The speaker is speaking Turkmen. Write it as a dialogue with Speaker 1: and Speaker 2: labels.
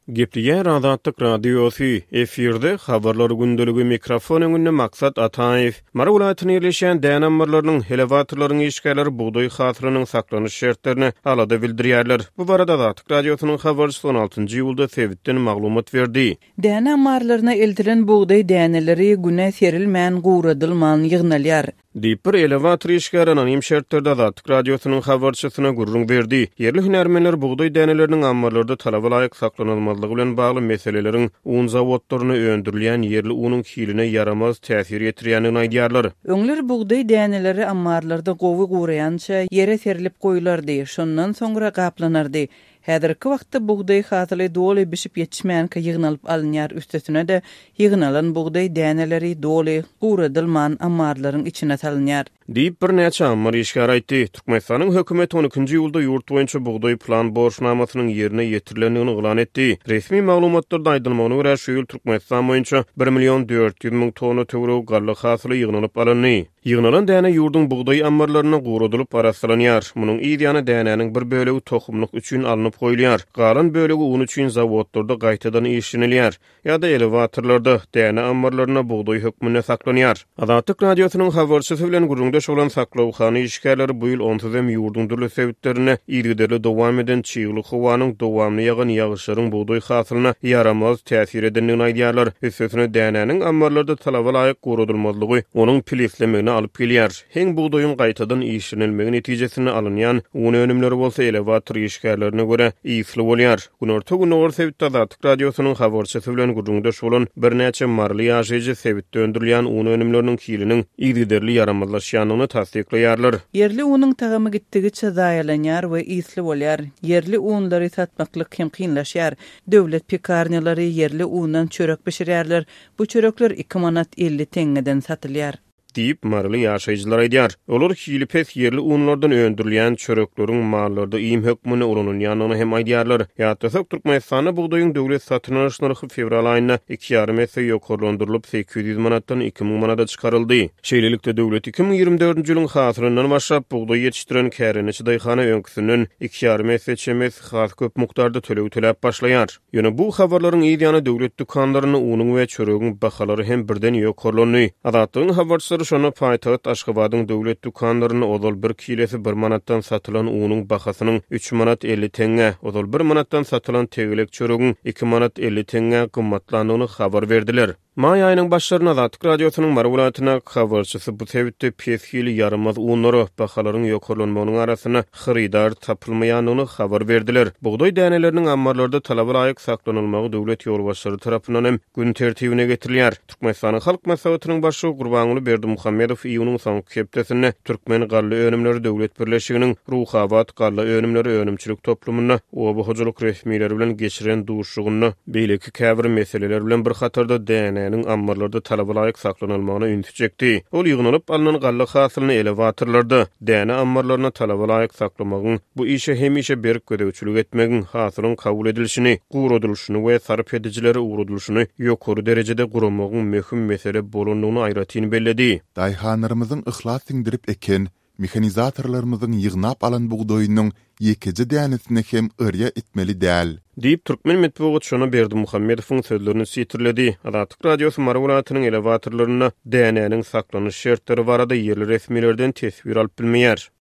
Speaker 1: Gepdiýär Azatlyk radiosy efirde habarlar gündöligi mikrofon öňünde maksat Ataýew. Mara welaýatyna ýerleşen dänammarlarynyň helewatorlaryň işgärleri buğdoý hasylynyň saklanyş şertlerini alada bildirýärler. Bu barada Azatlyk radiosynyň habarçysy 16-njy ýylda Sewitden maglumat berdi.
Speaker 2: Dänammarlaryna eltiren buğdoý däneleri güne serilmän guradylman ýygnalýar.
Speaker 1: Diýip bir elewator işgäri anonim şertlerde Azatlyk radiosynyň habarçysyna gurrun berdi. Yerli hünärmenler buğdoý däneleriniň ammarlarda talaba laýyk saklanylmalygy bilen bagly meseleleriň un zawodlaryny öndürilýän yerli unyň hiline yaramaz täsir ýetirýänini aýdýarlar.
Speaker 2: Öňler buğdoý däneleri ammarlarda gowy guraýança yere serilip goýulardy. Şondan soňra gaplanardy. Häzirki wagtda buğdoý hasyly doly bişip ýetişmänkä ýygnalyp alınýar, üstesine de ýygnalan buğdoý däneleri doly guradylman ammarlaryň içine salynýar.
Speaker 1: Diýip bir näçe ammar işgär aýtdy. Türkmenistanyň hökümeti 12-nji ýylda ýurt boýunça buğdoý plan borçnamasynyň ýerine ýetirilendigini glan etdi. Resmi maglumatlarda aýdylmagyna görä şu ýyl Türkmenistan boýunça 1.400.000 tonna töwereg garly hasyly ýygnanyp alyndy. Ýygnalan däne ýurdun buğdoý ammarlaryna guradylyp araslanýar. Munyň ýa-da däneniň bir bölegi tohumlyk üçin alınıp goýulýar. Galan bölegi un üçin zawodlarda gaýtadan işlenilýär. Ýa-da elewatorlarda däne ammarlaryna buğdoý hökmüne saklanýar. Azatlyk radiosynyň habarçysy bilen gurrundaş bolan saklawkhana işgärleri bu ýyl onsuzem ýurdun dürli sebitlerine ýerli dowam eden çyýgly howanyň dowamly ýagan ýagyşlaryň buğdoý hasylyna yaramaz täsir edendigini aýdýarlar. Üstesine däneniň ammarlarda talaba laýyk guradylmalygy onuň pileslemegine alyp gelýär. Heň buğdoýyň gaýtadan işlenilmegi netijesinde alynýan un önümleri bolsa elewator işgärlerine görä ýyfly bolýar. Günorta gün sebitde Azatlyk radiosynyň habarçysy bilen gurrundaş bolan bir näçe marly ýaşaýjy sebitde öndürilýän un önümleriniň kiliniň ýerli yaramazlaşýanyny tasdiklaýarlar.
Speaker 2: Yerli unyň tagamy gitdigiçe zaýalanýar we ýyfly bolýar. Yerli unlary satmaklyk hem kynlaşýar. Döwlet pekarnylary yerli undan çörek pişirýärler. Bu çörekler 2 manat 50 teňeden satylýar.
Speaker 1: Diýip marly ýaşaýjylar aýdýar. Olar hilipes yerli unlardan öndürilýän çörekleriň mallarda iýim hökmüne ulanýanyny hem aýdýarlar. Ýa-da Türkmenistanda buğdoýyň döwlet satyn alyş narhy fevral aýyna 2,5 есе ýokarlandyrylyp 800 manatdan 2000 manata çykaryldy. Şeýlelikde döwlet 2024-nji ýylyň hasyryndan başlap buğdoý ýetişdiren kärençi daýhana öňküsünden 2,5 есе çemes has köp mukdarda tölew töläp başlaýar. Ýöne bu habarlaryň ýa-da döwlet dukanlaryny unyň we çöregiň bahalary hem birden ýokarlandy. Azatlygyň habarçylary şonu paýtagat Aşgabatyň döwlet dukanlaryny odol 1 kilesi 1 manatdan satylan unyň bahasynyň 3 manat 50 teňe, odol 1 manatdan satylan tegelek çöregiň 2 manat 50 teňe gymmatlandygyny habar berdiler. May aýynyň başlaryna Azatlyk radiosynyň Mara welaýatyna habarçysy bu sebitde pesgili yaramaz unlary bahalaryň ýokarlanmagynyň arasyna xaridar tapylmaýanyny habar berdiler. Buğdoý däneleriniň ammarlarda talaba laýyk saklanylmagy döwlet ýolbaşçylary tarapyndan hem gün tertibine getirilýär. Türkmenistanyň halk maslahatynyň başçy Gurbanuly Berdimuhammedow ýylyň soňky hepdesinde Türkmen garly önümleri döwlet birleşiginiň Ruhabat garly önümleri önümçilik toplumyna oba hojalyk resmiýetleri bilen geçiren duşugyny beýleki käbir meseleler bilen bir hatarda däne ammarlarda talaba laýyk saklanylmagyna ünsüz çekdi. Ol ýygnanyp alynan garly hasylyny elewatorlarda däne ammarlaryna talaba laýyk saklamagyň bu işe hemişe berip gödäwçilik etmegiň hasylyň kabul edilişini, guradylyşyny we sarp edijileri uradylyşyny ýokary derejede guramagyň möhüm mesele bolandygyny aýratyn belledi.
Speaker 3: Daýhanlarymyzyň ihlas sindirip eken mehanizatorlarymyzyň ýygnap alan buğdoýynyň ýekiji dänesini hem ırya etmeli däl.
Speaker 1: Diýip Türkmen medeniýet şonu Berdimuhammedowyň sözlerini sitirledi. Azatlyk radiosy Mara welaýatynyň elewatorlaryna däneniň saklanyş şertleri barada ýerli resmiýetlerden tesbir alyp bilmeýär.